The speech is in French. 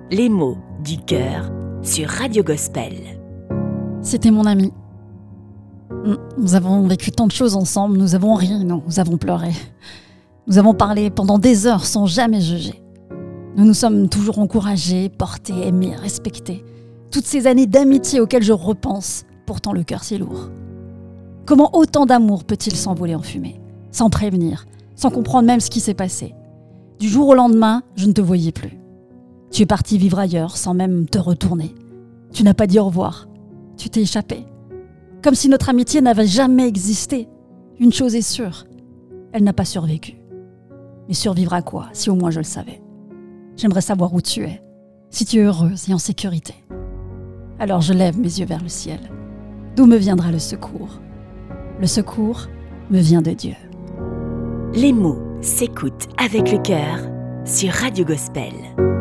Les mots du cœur sur Radio Gospel. C'était mon ami. Nous avons vécu tant de choses ensemble, nous avons ri, nous avons pleuré. Nous avons parlé pendant des heures sans jamais juger. Nous nous sommes toujours encouragés, portés, aimés, respectés. Toutes ces années d'amitié auxquelles je repense, pourtant le cœur si lourd. Comment autant d'amour peut-il s'envoler en fumée, sans prévenir, sans comprendre même ce qui s'est passé? Du jour au lendemain, je ne te voyais plus. Tu es parti vivre ailleurs sans même te retourner. Tu n'as pas dit au revoir. Tu t'es échappé. Comme si notre amitié n'avait jamais existé. Une chose est sûre, elle n'a pas survécu. Mais survivre à quoi, si au moins je le savais? J'aimerais savoir où tu es, si tu es heureuse et en sécurité. Alors je lève mes yeux vers le ciel. D'où me viendra le secours? Le secours me vient de Dieu. Les mots s'écoutent avec le cœur sur Radio Gospel.